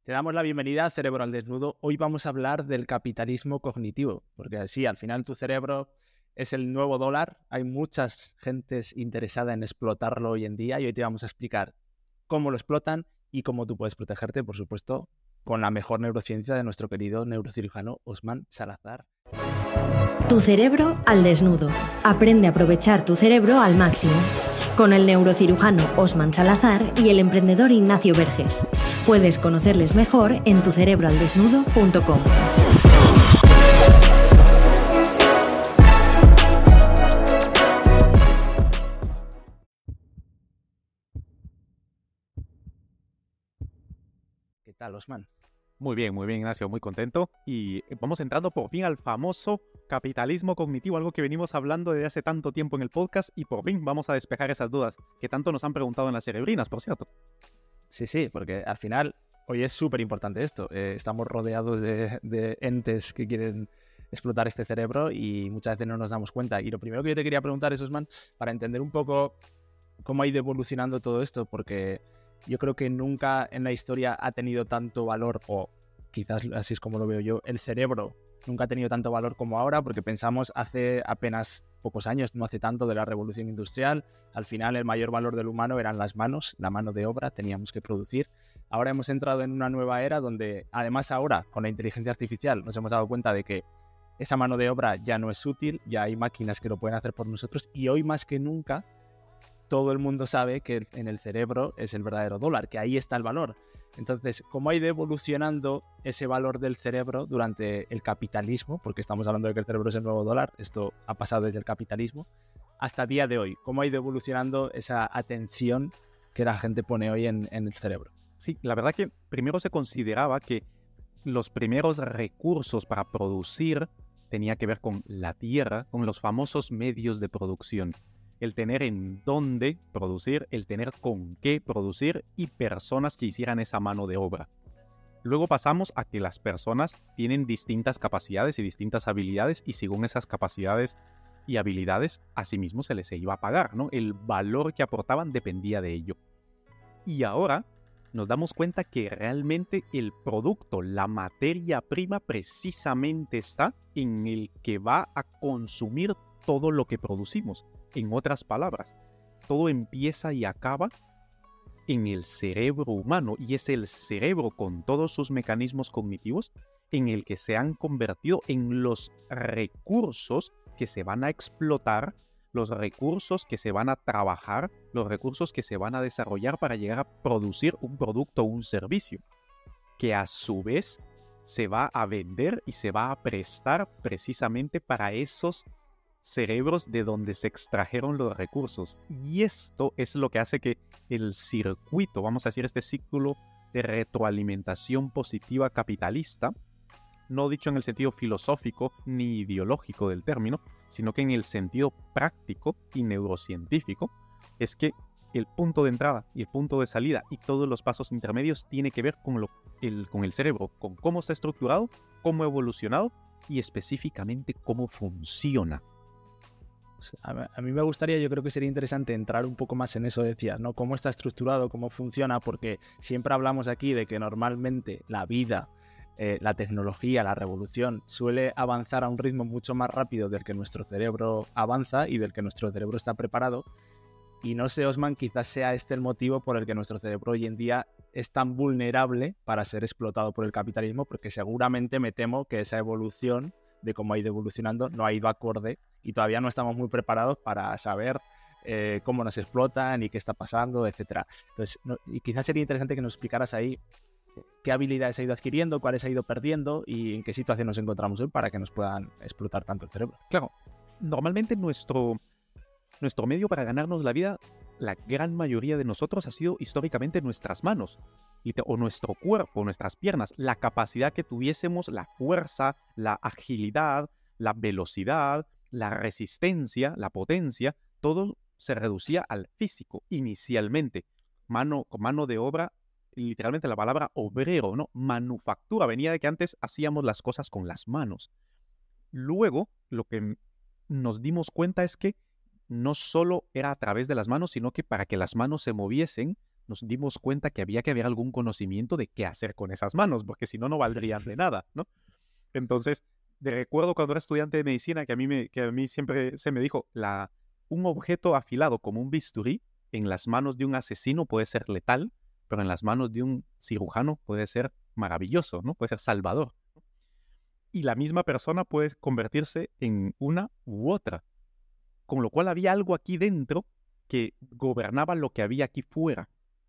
Te damos la bienvenida a Cerebro al Desnudo. Hoy vamos a hablar del capitalismo cognitivo, porque sí, al final tu cerebro es el nuevo dólar. Hay muchas gentes interesadas en explotarlo hoy en día y hoy te vamos a explicar cómo lo explotan y cómo tú puedes protegerte, por supuesto, con la mejor neurociencia de nuestro querido neurocirujano Osman Salazar. Tu cerebro al desnudo. Aprende a aprovechar tu cerebro al máximo. Con el neurocirujano Osman Salazar y el emprendedor Ignacio Verges. Puedes conocerles mejor en tucerebroaldesnudo.com. ¿Qué tal, Osman? Muy bien, Ignacio, muy contento. Y vamos entrando por fin al famoso capitalismo cognitivo, algo que venimos hablando desde hace tanto tiempo en el podcast y por fin vamos a despejar esas dudas que tanto nos han preguntado en las cerebrinas, por cierto. Sí, porque al final hoy es súper importante esto. Estamos rodeados de entes que quieren explotar este cerebro y muchas veces no nos damos cuenta. Y lo primero que yo te quería preguntar es, Osman, para entender un poco cómo ha ido evolucionando todo esto, porque yo creo que nunca en la historia ha tenido tanto valor, o quizás así es como lo veo yo, el cerebro nunca ha tenido tanto valor como ahora, porque pensamos hace apenas pocos años, no hace tanto, de la revolución industrial. Al final el mayor valor del humano eran las manos, la mano de obra, teníamos que producir. Ahora hemos entrado en una nueva era donde, además ahora, con la inteligencia artificial, nos hemos dado cuenta de que esa mano de obra ya no es útil, ya hay máquinas que lo pueden hacer por nosotros y hoy más que nunca todo el mundo sabe que en el cerebro es el verdadero dólar, que ahí está el valor. Entonces, ¿cómo ha ido evolucionando ese valor del cerebro durante el capitalismo? Porque estamos hablando de que el cerebro es el nuevo dólar, esto ha pasado desde el capitalismo, hasta el día de hoy. ¿Cómo ha ido evolucionando esa atención que la gente pone hoy en el cerebro? Sí, la verdad que primero se consideraba que los primeros recursos para producir tenía que ver con la tierra, con los famosos medios de producción. El tener en dónde producir, el tener con qué producir y personas que hicieran esa mano de obra. Luego pasamos a que las personas tienen distintas capacidades y distintas habilidades y según esas capacidades y habilidades, asimismo se les iba a pagar, ¿no? El valor que aportaban dependía de ello. Y ahora nos damos cuenta que realmente el producto, la materia prima, precisamente está en el que va a consumir todo lo que producimos. En otras palabras, todo empieza y acaba en el cerebro humano y es el cerebro con todos sus mecanismos cognitivos en el que se han convertido en los recursos que se van a explotar, los recursos que se van a trabajar, los recursos que se van a desarrollar para llegar a producir un producto o un servicio, que a su vez se va a vender y se va a prestar precisamente para esos cerebros de donde se extrajeron los recursos. Y esto es lo que hace que el circuito, vamos a decir este círculo de retroalimentación positiva capitalista, no dicho en el sentido filosófico ni ideológico del término, sino que en el sentido práctico y neurocientífico, es que el punto de entrada y el punto de salida y todos los pasos intermedios tiene que ver con el cerebro, con cómo está estructurado, cómo ha evolucionado y específicamente cómo funciona. A mí me gustaría, yo creo que sería interesante entrar un poco más en eso, decías, ¿no? Cómo está estructurado, cómo funciona, porque siempre hablamos aquí de que normalmente la vida, la tecnología, la revolución suele avanzar a un ritmo mucho más rápido del que nuestro cerebro avanza y del que nuestro cerebro está preparado. Y no sé, Osman, quizás sea este el motivo por el que nuestro cerebro hoy en día es tan vulnerable para ser explotado por el capitalismo, porque seguramente me temo que esa evolución de cómo ha ido evolucionando no ha ido acorde y todavía no estamos muy preparados para saber cómo nos explotan y qué está pasando, etcétera. Entonces, y quizás sería interesante que nos explicaras ahí qué habilidades ha ido adquiriendo, cuáles ha ido perdiendo y en qué situación nos encontramos hoy para que nos puedan explotar tanto el cerebro. Claro, normalmente nuestro medio para ganarnos la vida, la gran mayoría de nosotros ha sido históricamente nuestras manos, o nuestro cuerpo, nuestras piernas, la capacidad que tuviésemos, la fuerza, la agilidad, la velocidad, la resistencia, la potencia, todo se reducía al físico inicialmente. Mano de obra, literalmente la palabra obrero, ¿no? Manufactura, venía de que antes hacíamos las cosas con las manos. Luego, lo que nos dimos cuenta es que no solo era a través de las manos, sino que para que las manos se moviesen, nos dimos cuenta que había que haber algún conocimiento de qué hacer con esas manos, porque si no, no valdrían de nada, ¿no? Entonces, recuerdo cuando era estudiante de medicina que a mí siempre se me dijo, un objeto afilado como un bisturí en las manos de un asesino puede ser letal, pero en las manos de un cirujano puede ser maravilloso, ¿no? Puede ser salvador. Y la misma persona puede convertirse en una u otra. Con lo cual había algo aquí dentro que gobernaba lo que había aquí fuera.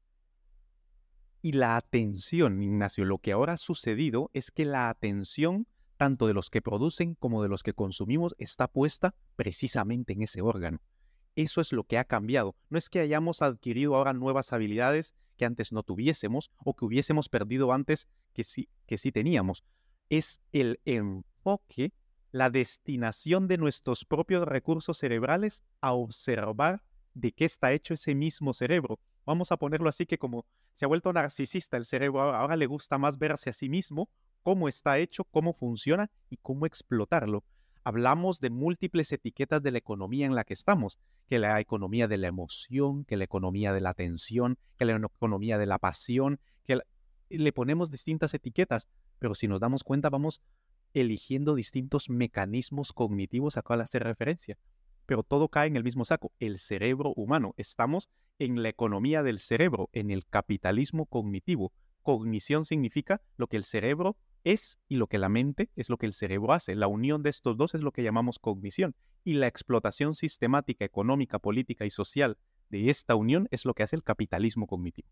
Y la atención, Ignacio, lo que ahora ha sucedido es que la atención, tanto de los que producen como de los que consumimos, está puesta precisamente en ese órgano. Eso es lo que ha cambiado. No es que hayamos adquirido ahora nuevas habilidades que antes no tuviésemos o que hubiésemos perdido antes que sí teníamos. Es el enfoque, la destinación de nuestros propios recursos cerebrales a observar de qué está hecho ese mismo cerebro. Vamos a ponerlo así, que como se ha vuelto narcisista el cerebro, ahora le gusta más verse a sí mismo, cómo está hecho, cómo funciona y cómo explotarlo. Hablamos de múltiples etiquetas de la economía en la que estamos, que la economía de la emoción, que la economía de la atención, que la economía de la pasión, le ponemos distintas etiquetas, pero si nos damos cuenta vamos eligiendo distintos mecanismos cognitivos a cuál hacer referencia. Pero todo cae en el mismo saco, el cerebro humano. Estamos en la economía del cerebro, en el capitalismo cognitivo. Cognición significa lo que el cerebro es y lo que la mente es lo que el cerebro hace. La unión de estos dos es lo que llamamos cognición. Y la explotación sistemática, económica, política y social de esta unión es lo que hace el capitalismo cognitivo.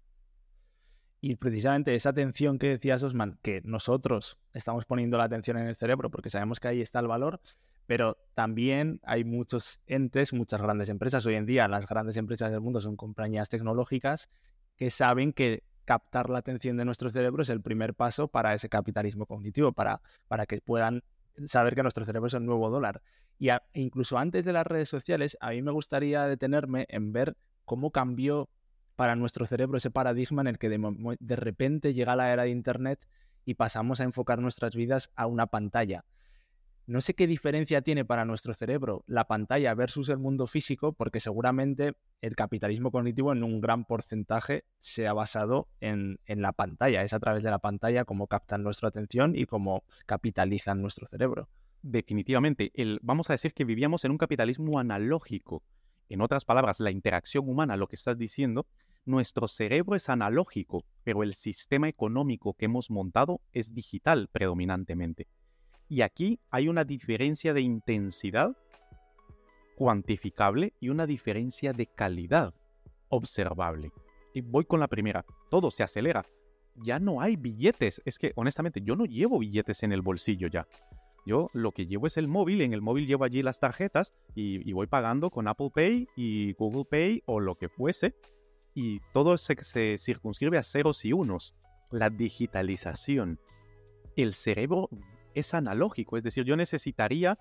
Y precisamente esa atención que decías, Osman, que nosotros estamos poniendo la atención en el cerebro porque sabemos que ahí está el valor, pero también hay muchos entes, muchas grandes empresas. Hoy en día las grandes empresas del mundo son compañías tecnológicas que saben que captar la atención de nuestro cerebro es el primer paso para ese capitalismo cognitivo, para que puedan saber que nuestro cerebro es el nuevo dólar. Y incluso antes de las redes sociales, a mí me gustaría detenerme en ver cómo cambió para nuestro cerebro ese paradigma en el que de repente llega la era de Internet y pasamos a enfocar nuestras vidas a una pantalla. No sé qué diferencia tiene para nuestro cerebro la pantalla versus el mundo físico, porque seguramente el capitalismo cognitivo en un gran porcentaje se ha basado en la pantalla. Es a través de la pantalla cómo captan nuestra atención y cómo capitalizan nuestro cerebro. Definitivamente, vamos a decir que vivíamos en un capitalismo analógico. En otras palabras, la interacción humana, lo que estás diciendo, nuestro cerebro es analógico, pero el sistema económico que hemos montado es digital predominantemente. Y aquí hay una diferencia de intensidad cuantificable y una diferencia de calidad observable. Y voy con la primera. Todo se acelera. Ya no hay billetes. Es que, honestamente, yo no llevo billetes en el bolsillo ya. Yo lo que llevo es el móvil. En el móvil llevo allí las tarjetas y voy pagando con Apple Pay y Google Pay o lo que fuese. Y todo se circunscribe a ceros y unos. La digitalización. El cerebro es analógico, es decir, yo necesitaría,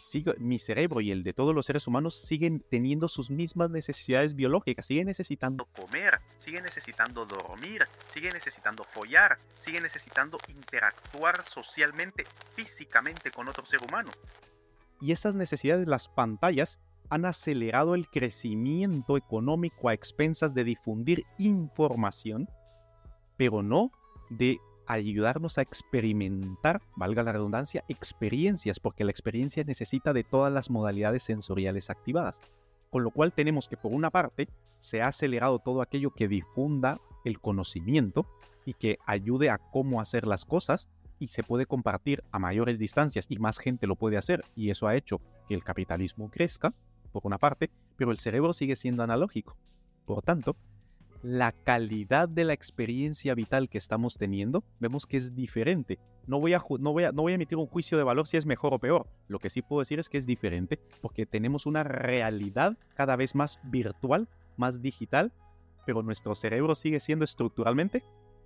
mi cerebro y el de todos los seres humanos siguen teniendo sus mismas necesidades biológicas, siguen necesitando comer, siguen necesitando dormir, siguen necesitando follar, siguen necesitando interactuar socialmente, físicamente con otro ser humano. Y esas necesidades de las pantallas han acelerado el crecimiento económico a expensas de difundir información, pero no de ayudarnos a experimentar, valga la redundancia, experiencias, porque la experiencia necesita de todas las modalidades sensoriales activadas. Con lo cual tenemos que, por una parte, se ha acelerado todo aquello que difunda el conocimiento y que ayude a cómo hacer las cosas y se puede compartir a mayores distancias y más gente lo puede hacer, y eso ha hecho que el capitalismo crezca, por una parte, pero el cerebro sigue siendo analógico. Por tanto, la calidad de la experiencia vital que estamos teniendo, vemos que es diferente. No voy a emitir un juicio de valor si es mejor o peor. Lo que sí puedo decir es que es diferente porque tenemos una realidad cada vez más virtual, más digital, pero nuestro cerebro sigue siendo estructuralmente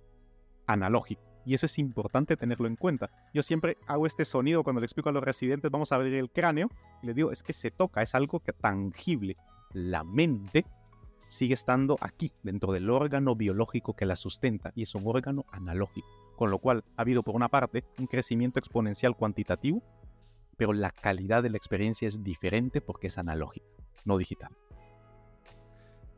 analógico. Y eso es importante tenerlo en cuenta. Yo siempre hago este sonido cuando le explico a los residentes, vamos a abrir el cráneo, y les digo, es que se toca, es algo que tangible. La mente sigue estando aquí, dentro del órgano biológico que la sustenta, y es un órgano analógico. Con lo cual, ha habido por una parte un crecimiento exponencial cuantitativo, pero la calidad de la experiencia es diferente porque es analógica, no digital.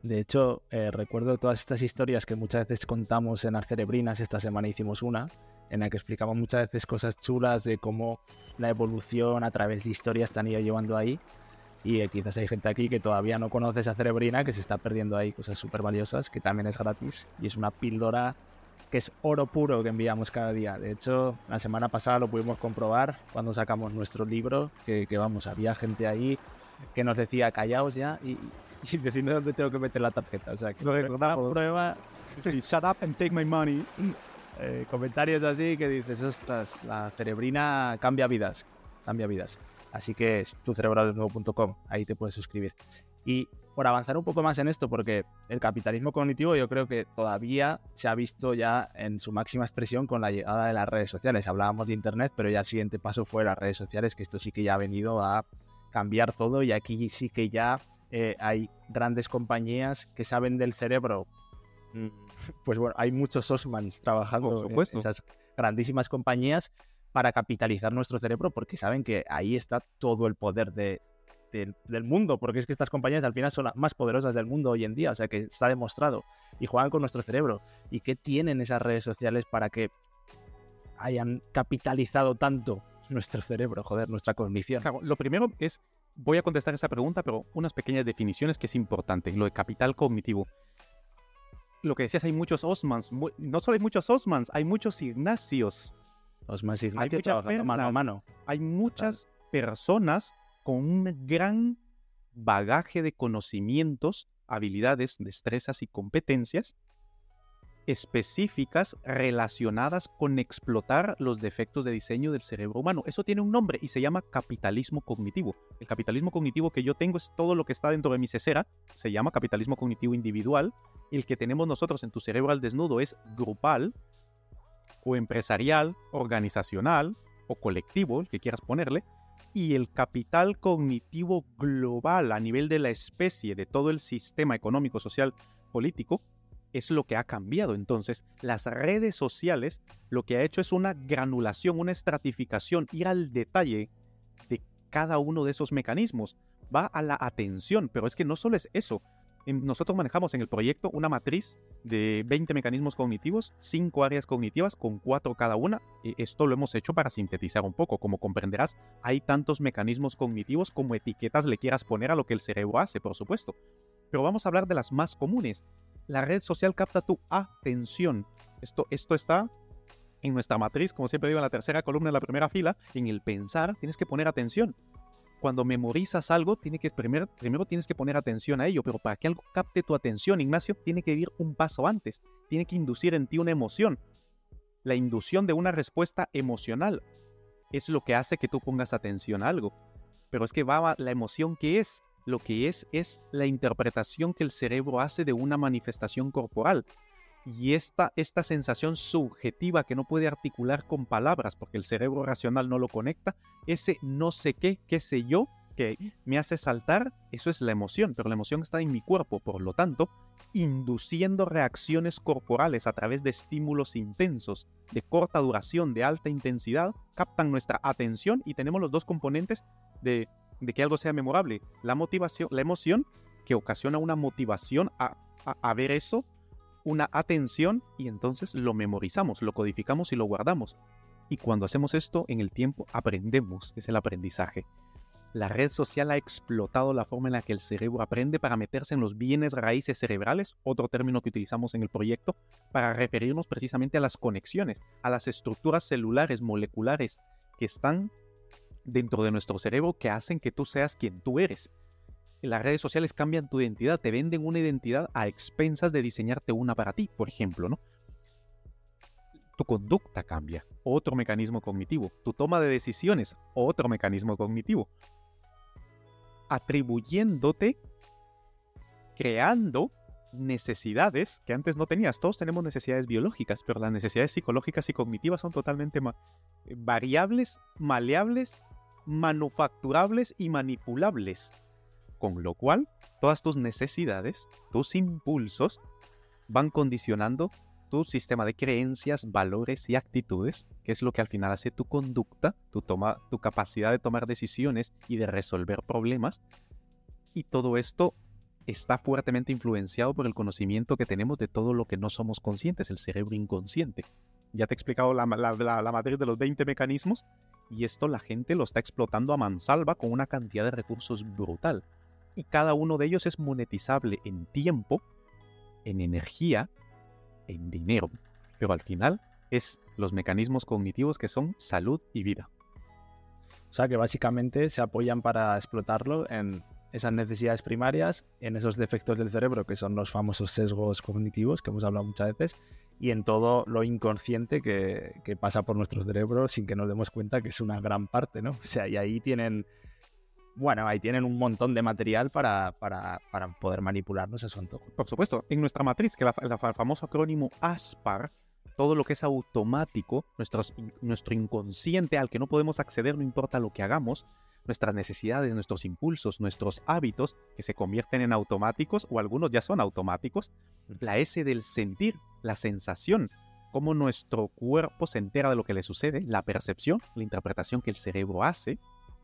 De hecho, recuerdo todas estas historias que muchas veces contamos en las cerebrinas. Esta semana hicimos una en la que explicamos muchas veces cosas chulas de cómo la evolución a través de historias te han ido llevando ahí. Y quizás hay gente aquí que todavía no conoce esa cerebrina, que se está perdiendo ahí cosas súper valiosas, que también es gratis. Y es una píldora que es oro puro que enviamos cada día. De hecho, la semana pasada lo pudimos comprobar cuando sacamos nuestro libro, que vamos, había gente ahí que nos decía, callaos ya y decidme dónde tengo que meter la tarjeta. O sea, que una prueba, Sí, shut up and take my money. comentarios así que dices, ostras, la cerebrina cambia vidas, cambia vidas. Así que es tucerebraldesnudo.com, ahí te puedes suscribir. Y por avanzar un poco más en esto, porque el capitalismo cognitivo yo creo que todavía se ha visto ya en su máxima expresión con la llegada de las redes sociales. Hablábamos de internet, pero ya el siguiente paso fue las redes sociales, que esto sí que ya ha venido a cambiar todo, y aquí sí que ya hay grandes compañías que saben del cerebro. Pues bueno, hay muchos Osmans trabajando en esas grandísimas compañías para capitalizar nuestro cerebro, porque saben que ahí está todo el poder del mundo, porque es que estas compañías al final son las más poderosas del mundo hoy en día, o sea que está demostrado, y juegan con nuestro cerebro. ¿Y qué tienen esas redes sociales para que hayan capitalizado tanto nuestro cerebro, joder, nuestra cognición? Claro, lo primero es, voy a contestar esa pregunta, pero unas pequeñas definiciones que es importante, lo de capital cognitivo. Lo que decías, hay muchos Osmans, no solo hay muchos Osmans, hay muchos Ignacios. Osman Hay Ignacio muchas trabajando mano a mano. Hay muchas personas con un gran bagaje de conocimientos, habilidades, destrezas y competencias específicas relacionadas con explotar los defectos de diseño del cerebro humano. Eso tiene un nombre y se llama capitalismo cognitivo. El capitalismo cognitivo que yo tengo es todo lo que está dentro de mi cesera, se llama capitalismo cognitivo individual. El que tenemos nosotros en Tu Cerebro al Desnudo es grupal, o empresarial, organizacional o colectivo, el que quieras ponerle, y el capital cognitivo global a nivel de la especie, de todo el sistema económico, social, político, es lo que ha cambiado. Entonces, las redes sociales lo que ha hecho es una granulación, una estratificación, ir al detalle de cada uno de esos mecanismos. Va a la atención, pero es que no solo es eso. Nosotros manejamos en el proyecto una matriz de 20 mecanismos cognitivos, 5 áreas cognitivas con 4 cada una. Esto lo hemos hecho para sintetizar un poco. Como comprenderás, hay tantos mecanismos cognitivos como etiquetas le quieras poner a lo que el cerebro hace, por supuesto. Pero vamos a hablar de las más comunes. La red social capta tu atención. Esto está en nuestra matriz, como siempre digo, en la tercera columna, en la primera fila. En el pensar tienes que poner atención. Cuando memorizas algo, primero tienes que poner atención a ello, pero para que algo capte tu atención, Ignacio, tiene que ir un paso antes, tiene que inducir en ti una emoción. La inducción de una respuesta emocional es lo que hace que tú pongas atención a algo. Pero es que la emoción, ¿qué es? Lo que es la interpretación que el cerebro hace de una manifestación corporal. Y esta sensación subjetiva que no puede articular con palabras porque el cerebro racional no lo conecta, ese no sé qué sé yo, que me hace saltar, eso es la emoción, pero la emoción está en mi cuerpo, por lo tanto, induciendo reacciones corporales a través de estímulos intensos, de corta duración, de alta intensidad, captan nuestra atención y tenemos los dos componentes de que algo sea memorable. La motivación, la emoción, que ocasiona una motivación a ver eso, una atención, y entonces lo memorizamos, lo codificamos y lo guardamos. Y cuando hacemos esto en el tiempo, aprendemos, es el aprendizaje. La red social ha explotado la forma en la que el cerebro aprende para meterse en los bienes raíces cerebrales, otro término que utilizamos en el proyecto, para referirnos precisamente a las conexiones, a las estructuras celulares, moleculares, que están dentro de nuestro cerebro, que hacen que tú seas quien tú eres. Las redes sociales cambian tu identidad, te venden una identidad a expensas de diseñarte una para ti, por ejemplo, ¿no? Tu conducta cambia, otro mecanismo cognitivo. Tu toma de decisiones, otro mecanismo cognitivo. Atribuyéndote, creando necesidades que antes no tenías. Todos tenemos necesidades biológicas, pero las necesidades psicológicas y cognitivas son totalmente variables, maleables, manufacturables y manipulables. Con lo cual, todas tus necesidades, tus impulsos, van condicionando tu sistema de creencias, valores y actitudes, que es lo que al final hace tu conducta, tu capacidad de tomar decisiones y de resolver problemas. Y todo esto está fuertemente influenciado por el conocimiento que tenemos de todo lo que no somos conscientes, el cerebro inconsciente. Ya te he explicado la matriz de los 20 mecanismos, y esto la gente lo está explotando a mansalva con una cantidad de recursos brutal. Y cada uno de ellos es monetizable en tiempo, en energía, en dinero. Pero al final es los mecanismos cognitivos que son salud y vida. O sea que básicamente se apoyan para explotarlo en esas necesidades primarias, en esos defectos del cerebro que son los famosos sesgos cognitivos que hemos hablado muchas veces, y en todo lo inconsciente que pasa por nuestro cerebro sin que nos demos cuenta, que es una gran parte, ¿no? O sea, y ahí tienen un montón de material para poder manipularnos a su antojo. Por supuesto, en nuestra matriz, que el famoso acrónimo ASPAR, todo lo que es automático, nuestro inconsciente al que no podemos acceder no importa lo que hagamos, nuestras necesidades, nuestros impulsos, nuestros hábitos que se convierten en automáticos o algunos ya son automáticos, la S del sentir, la sensación, cómo nuestro cuerpo se entera de lo que le sucede, la percepción, la interpretación que el cerebro hace,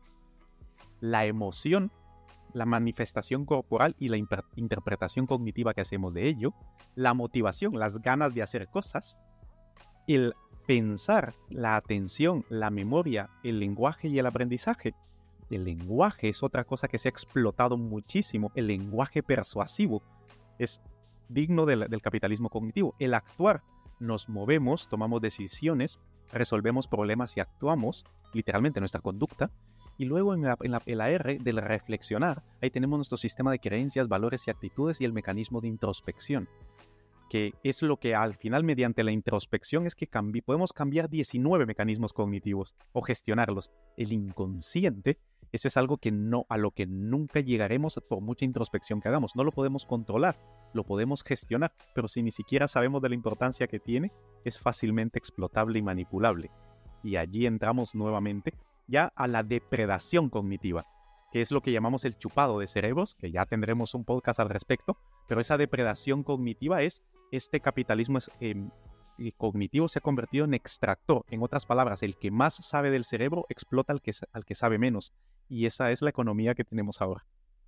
la emoción, la manifestación corporal y la interpretación cognitiva que hacemos de ello, la motivación, las ganas de hacer cosas, el pensar, la atención, la memoria, el lenguaje y el aprendizaje. El lenguaje es otra cosa que se ha explotado muchísimo. El lenguaje persuasivo es digno del capitalismo cognitivo. El actuar, nos movemos, tomamos decisiones, resolvemos problemas y actuamos, literalmente nuestra conducta. Y luego en la R del reflexionar, ahí tenemos nuestro sistema de creencias, valores y actitudes y el mecanismo de introspección, que es lo que al final mediante la introspección es que podemos cambiar 19 mecanismos cognitivos o gestionarlos. El inconsciente, eso es algo a lo que nunca llegaremos por mucha introspección que hagamos. No lo podemos controlar, lo podemos gestionar, pero si ni siquiera sabemos de la importancia que tiene, es fácilmente explotable y manipulable. Y allí entramos nuevamente ya a la depredación cognitiva, que es lo que llamamos el chupado de cerebros, que ya tendremos un podcast al respecto, pero esa depredación cognitiva es, este capitalismo cognitivo se ha convertido en extractor. En otras palabras, el que más sabe del cerebro explota al que sabe menos, y esa es la economía que tenemos ahora.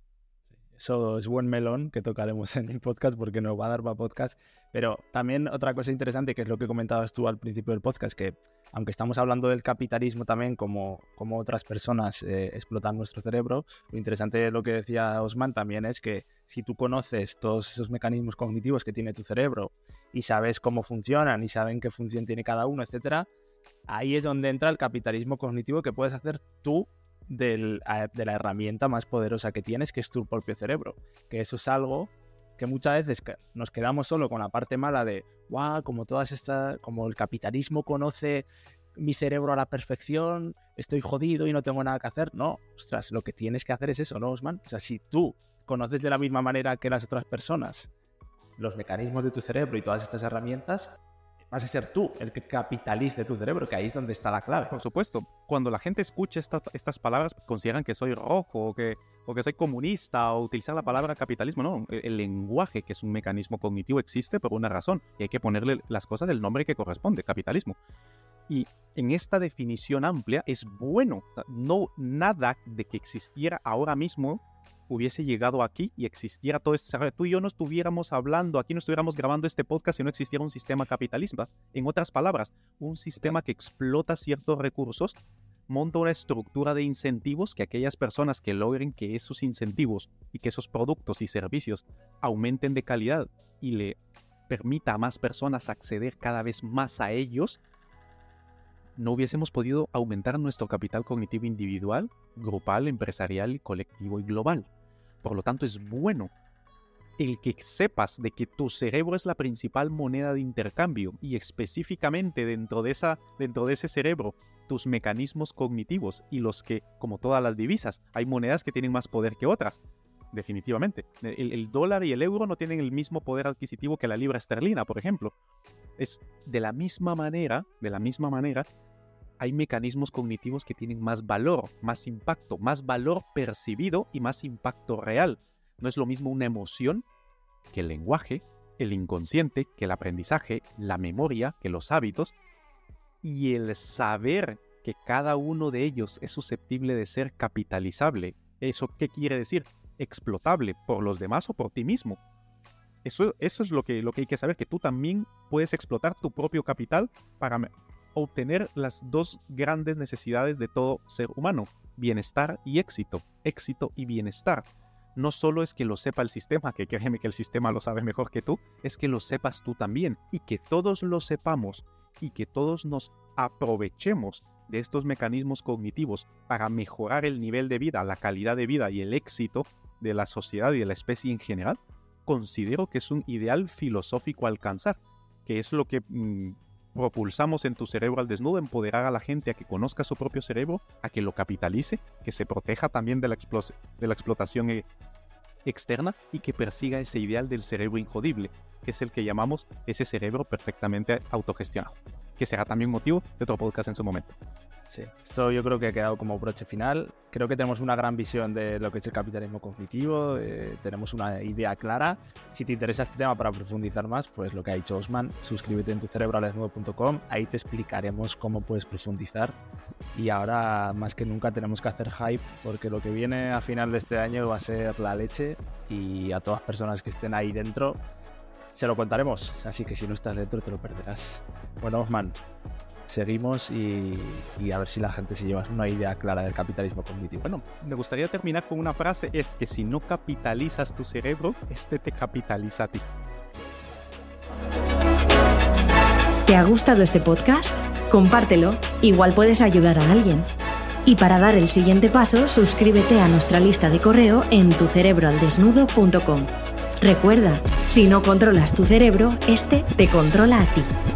Eso es buen melón que tocaremos en el podcast porque nos va a dar para podcast. Pero también otra cosa interesante, que es lo que comentabas tú al principio del podcast, que aunque estamos hablando del capitalismo también como otras personas explotan nuestro cerebro, lo interesante de lo que decía Osman también es que si tú conoces todos esos mecanismos cognitivos que tiene tu cerebro y sabes cómo funcionan y saben qué función tiene cada uno, etcétera, ahí es donde entra el capitalismo cognitivo que puedes hacer tú de la herramienta más poderosa que tienes, que es tu propio cerebro. Que eso es algo que muchas veces nos quedamos solo con la parte mala de wow, como el capitalismo conoce mi cerebro a la perfección, estoy jodido y no tengo nada que hacer. No, ostras, lo que tienes que hacer es eso, ¿no, Osman? O sea, si tú conoces de la misma manera que las otras personas los mecanismos de tu cerebro y todas estas herramientas, vas a ser tú el que capitalice tu cerebro, que ahí es donde está la clave. Por supuesto, cuando la gente escucha estas palabras, consideran que soy rojo o que soy comunista o utilizar la palabra capitalismo. No, el lenguaje, que es un mecanismo cognitivo, existe por una razón y hay que ponerle las cosas del nombre que corresponde, capitalismo. Y en esta definición amplia es bueno, no nada de que existiera ahora mismo hubiese llegado aquí y existiera todo este desarrollo. Tú y yo no estuviéramos hablando aquí, no estuviéramos grabando este podcast si no existiera un sistema capitalista. En otras palabras, un sistema que explota ciertos recursos, monta una estructura de incentivos que aquellas personas que logren que esos incentivos y que esos productos y servicios aumenten de calidad y le permita a más personas acceder cada vez más a ellos, no hubiésemos podido aumentar nuestro capital cognitivo individual, grupal, empresarial, colectivo y global. Por lo tanto, es bueno el que sepas de que tu cerebro es la principal moneda de intercambio y específicamente dentro de ese cerebro, tus mecanismos cognitivos y los que, como todas las divisas, hay monedas que tienen más poder que otras. Definitivamente. El dólar y el euro no tienen el mismo poder adquisitivo que la libra esterlina, por ejemplo. Es de la misma manera, hay mecanismos cognitivos que tienen más valor, más impacto, más valor percibido y más impacto real. No es lo mismo una emoción que el lenguaje, el inconsciente, que el aprendizaje, la memoria, que los hábitos, y el saber que cada uno de ellos es susceptible de ser capitalizable. ¿Eso qué quiere decir? explotable por los demás o por ti mismo. Eso es lo que hay que saber, que tú también puedes explotar tu propio capital para obtener las dos grandes necesidades de todo ser humano: bienestar y éxito y bienestar. No solo es que lo sepa el sistema, que créeme que el sistema lo sabe mejor que tú, es que lo sepas tú también, y que todos lo sepamos y que todos nos aprovechemos de estos mecanismos cognitivos para mejorar el nivel de vida, la calidad de vida y el éxito de la sociedad y de la especie en general. Considero que es un ideal filosófico a alcanzar, que es lo que propulsamos en Tu Cerebro al Desnudo: empoderar a la gente a que conozca su propio cerebro, a que lo capitalice, que se proteja también de la explotación externa, y que persiga ese ideal del cerebro injodible, que es el que llamamos ese cerebro perfectamente autogestionado, que será también motivo de otro podcast en su momento. Sí, esto yo creo que ha quedado como broche final. Creo que tenemos una gran visión de lo que es el capitalismo cognitivo, tenemos una idea clara. Si te interesa este tema para profundizar más, pues lo que ha dicho Osman, suscríbete en tucerebroaldesnudo.com, ahí te explicaremos cómo puedes profundizar. Y ahora más que nunca tenemos que hacer hype, porque lo que viene a final de este año va a ser la leche, y a todas las personas que estén ahí dentro se lo contaremos, así que si no estás dentro te lo perderás. Bueno, Osman, seguimos y a ver si la gente se lleva una idea clara del capitalismo cognitivo. Bueno, me gustaría terminar con una frase: es que si no capitalizas tu cerebro, este te capitaliza a ti. ¿Te ha gustado este podcast? Compártelo, igual puedes ayudar a alguien. Y para dar el siguiente paso, suscríbete a nuestra lista de correo en tucerebroaldesnudo.com. Recuerda, si no controlas tu cerebro, este te controla a ti.